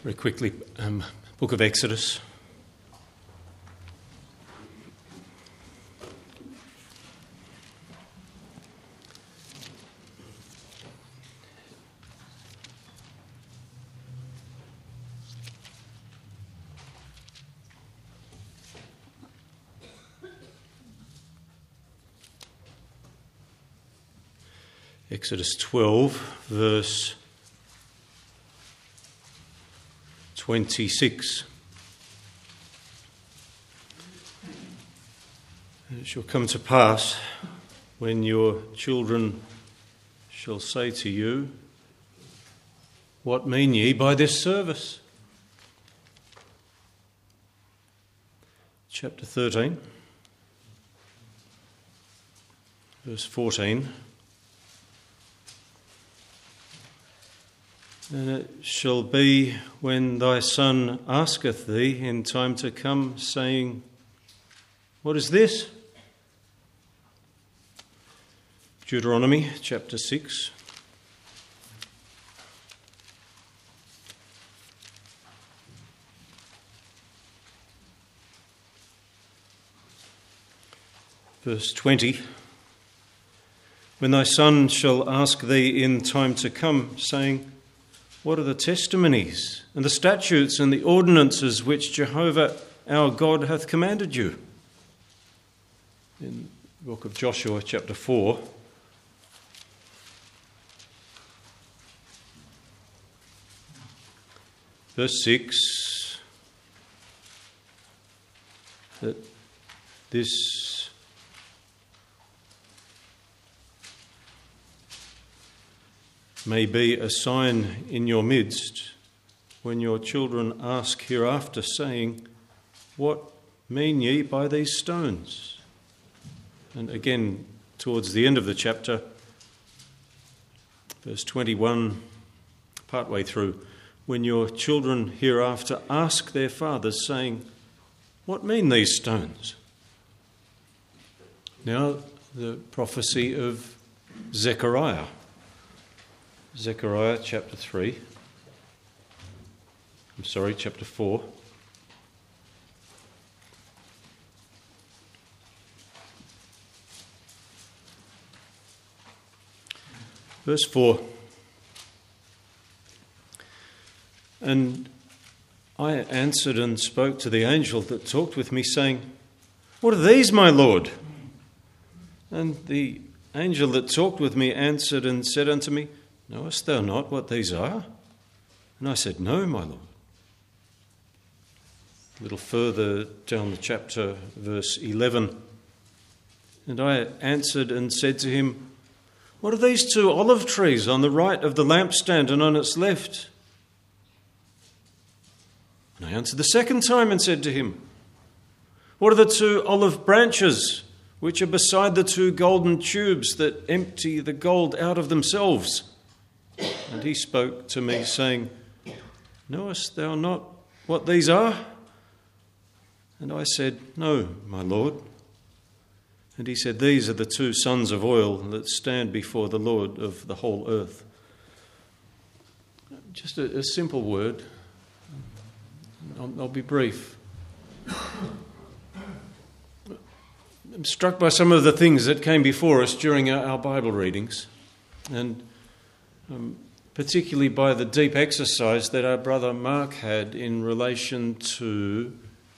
Very quickly, book of Exodus. Exodus 12, verse 26. It shall come to pass when your children shall say to you, "What mean ye by this service?" Chapter 13, verse 14. And it shall be when thy son asketh thee in time to come, saying, "What is this?" Deuteronomy chapter 6. Verse 20. When thy son shall ask thee in time to come, saying, "What are the testimonies and the statutes and the ordinances which Jehovah our God hath commanded you?" In the book of Joshua chapter 4. Verse 6. That this may be a sign in your midst when your children ask hereafter, saying, "What mean ye by these stones?" And again, towards the end of the chapter, verse 21, partway through, when your children hereafter ask their fathers, saying, "What mean these stones?" Now, the prophecy of Zechariah. Zechariah chapter 4. Verse 4. And I answered and spoke to the angel that talked with me, saying, "What are these, my Lord?" And the angel that talked with me answered and said unto me, "Knowest thou not what these are?" And I said, "No, my Lord." A little further down the chapter, verse 11. And I answered and said to him, "What are these two olive trees on the right of the lampstand and on its left?" And I answered the second time and said to him, "What are the two olive branches which are beside the two golden tubes that empty the gold out of themselves?" And he spoke to me, saying, "Knowest thou not what these are?" And I said, "No, my Lord." And he said, "These are the two sons of oil that stand before the Lord of the whole earth." Just a simple word. I'll be brief. I'm struck by some of the things that came before us during our Bible readings, and particularly by the deep exercise that our brother Mark had in relation to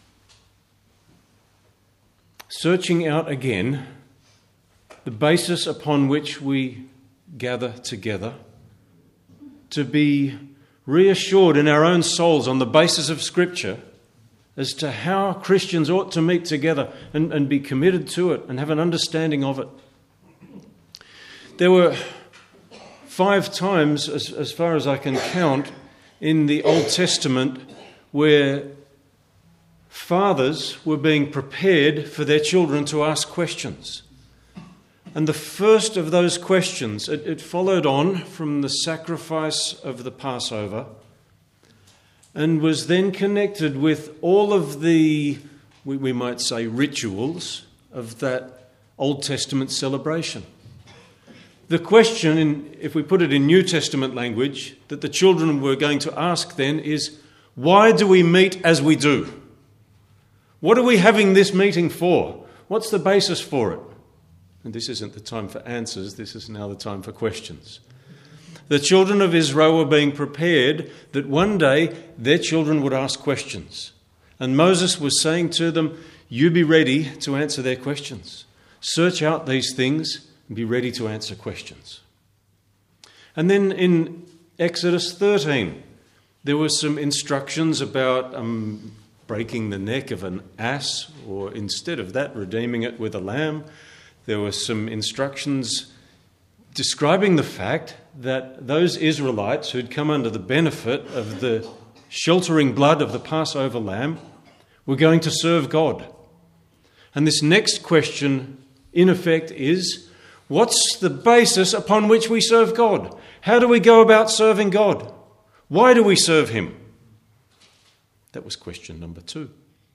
searching out again the basis upon which we gather together, to be reassured in our own souls on the basis of Scripture as to how Christians ought to meet together and be committed to it and have an understanding of it. There were 5 times, as far as I can count, in the Old Testament where fathers were being prepared for their children to ask questions. And the first of those questions, it followed on from the sacrifice of the Passover and was then connected with all of the, we might say, rituals of that Old Testament celebration. The question, if we put it in New Testament language, that the children were going to ask then is, Why do we meet as we do? What are we having this meeting for? What's the basis for it? And this isn't the time for answers, this is now the time for questions. The children of Israel were being prepared that one day their children would ask questions. And Moses was saying to them, you be ready to answer their questions. Search out these things and be ready to answer questions. And then in Exodus 13, there were some instructions about breaking the neck of an ass, or instead of that, redeeming it with a lamb. There were some instructions describing the fact that those Israelites who'd come under the benefit of the sheltering blood of the Passover lamb were going to serve God. And this next question, in effect, is, what's the basis upon which we serve God? How do we go about serving God? Why do we serve him? That was question number 2.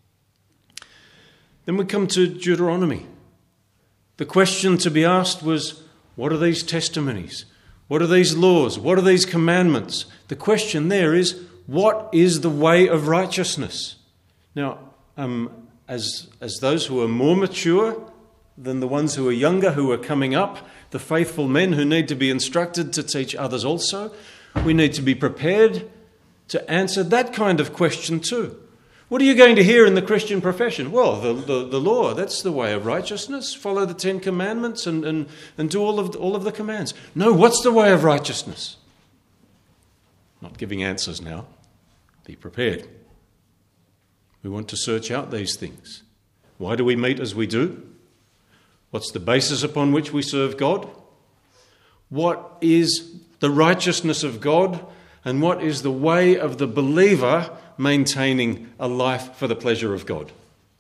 Then we come to Deuteronomy. The question to be asked was, what are these testimonies? What are these laws? What are these commandments? The question there is, what is the way of righteousness? Now, as those who are more mature than the ones who are younger, who are coming up, the faithful men who need to be instructed to teach others also, we need to be prepared to answer that kind of question too. What are you going to hear in the Christian profession? Well, the law, that's the way of righteousness. Follow the 10 Commandments and do all of the commands. No, what's the way of righteousness? Not giving answers now. Be prepared. We want to search out these things. Why do we meet as we do? What's the basis upon which we serve God? What is the righteousness of God? And what is the way of the believer maintaining a life for the pleasure of God?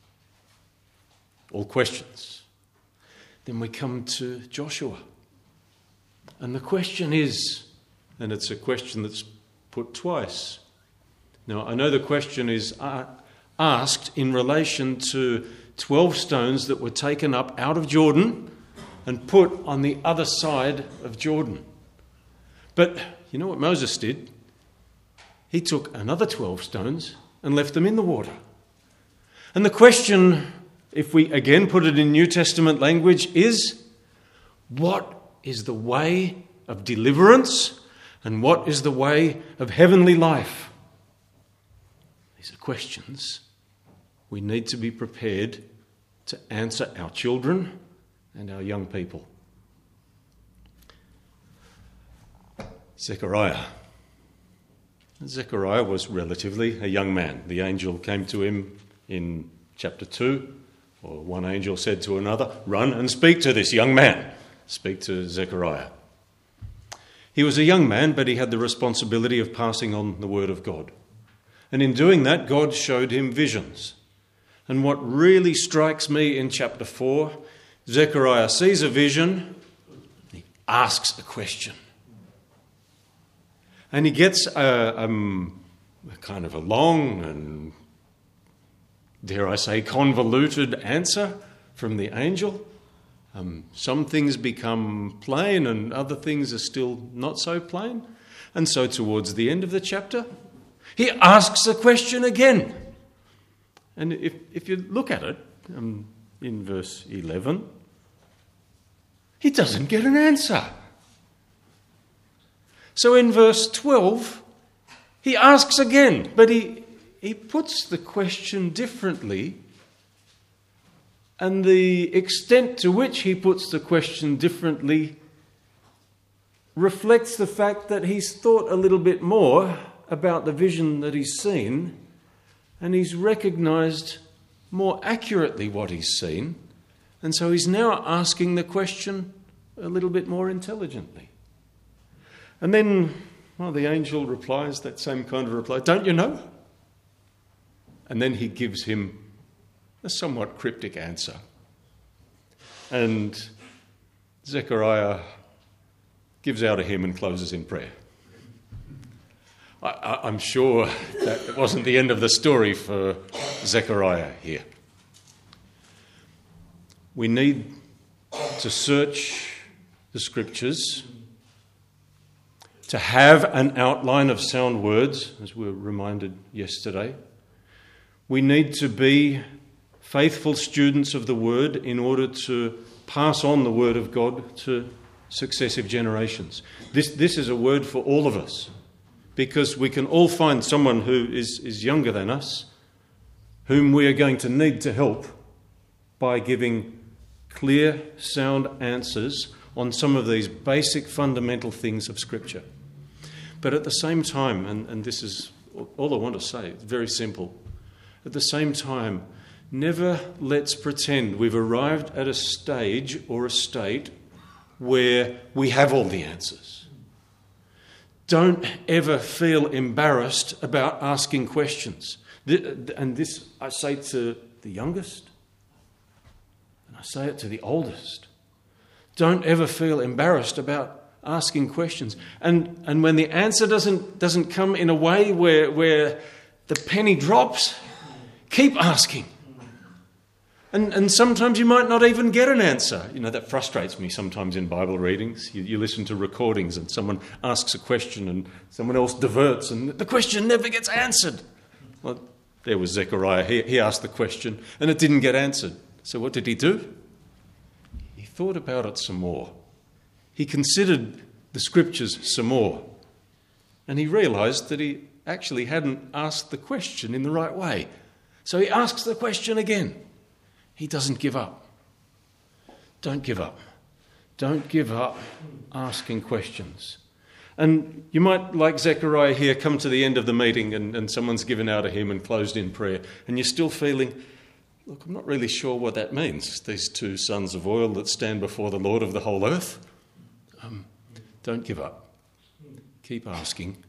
All questions. Then we come to Joshua. And the question is, and it's a question that's put twice. Now, I know the question is asked in relation to 12 stones that were taken up out of Jordan and put on the other side of Jordan. But you know what Moses did? He took another 12 stones and left them in the water. And the question, if we again put it in New Testament language, is, what is the way of deliverance and what is the way of heavenly life? These are questions we need to be prepared to answer our children and our young people. Zechariah was relatively a young man. The angel came to him in chapter 2, or one angel said to another, run and speak to this young man. Speak to Zechariah. He was a young man, but he had the responsibility of passing on the word of God. And in doing that, God showed him visions. And what really strikes me in chapter 4, Zechariah sees a vision, he asks a question. And he gets a kind of a long and, dare I say, convoluted answer from the angel. Some things become plain and other things are still not so plain. And so towards the end of the chapter, he asks a question again. And if you look at it in verse 11, he doesn't get an answer. So in verse 12, he asks again, but he puts the question differently, and the extent to which he puts the question differently reflects the fact that he's thought a little bit more about the vision that he's seen, and he's recognised more accurately what he's seen, and so he's now asking the question a little bit more intelligently. And then, the angel replies that same kind of reply, don't you know? And then he gives him a somewhat cryptic answer. And Zechariah gives out a hymn and closes in prayer. I'm sure that it wasn't the end of the story for Zechariah here. We need to search the scriptures to have an outline of sound words, as we were reminded yesterday. We need to be faithful students of the Word in order to pass on the Word of God to successive generations. This is a word for all of us, because we can all find someone who is younger than us, whom we are going to need to help by giving clear, sound answers on some of these basic fundamental things of Scripture. But at the same time, and this is all I want to say, it's very simple. At the same time, never let's pretend we've arrived at a stage or a state where we have all the answers. Don't ever feel embarrassed about asking questions. And this I say to the youngest, and I say it to the oldest. Don't ever feel embarrassed about asking questions. And when the answer doesn't come in a way where the penny drops, keep asking. And sometimes you might not even get an answer. You know, that frustrates me sometimes in Bible readings. You listen to recordings and someone asks a question and someone else diverts and the question never gets answered. Well, there was Zechariah. He asked the question and it didn't get answered. So what did he do? He thought about it some more. He considered the Scriptures some more. And he realised that he actually hadn't asked the question in the right way. So he asks the question again. He doesn't give up. Don't give up. Don't give up asking questions. And you might, like Zechariah here, come to the end of the meeting and someone's given out a hymn and closed in prayer, and you're still feeling, look, I'm not really sure what that means, these two sons of oil that stand before the Lord of the whole earth. Don't give up. Keep asking.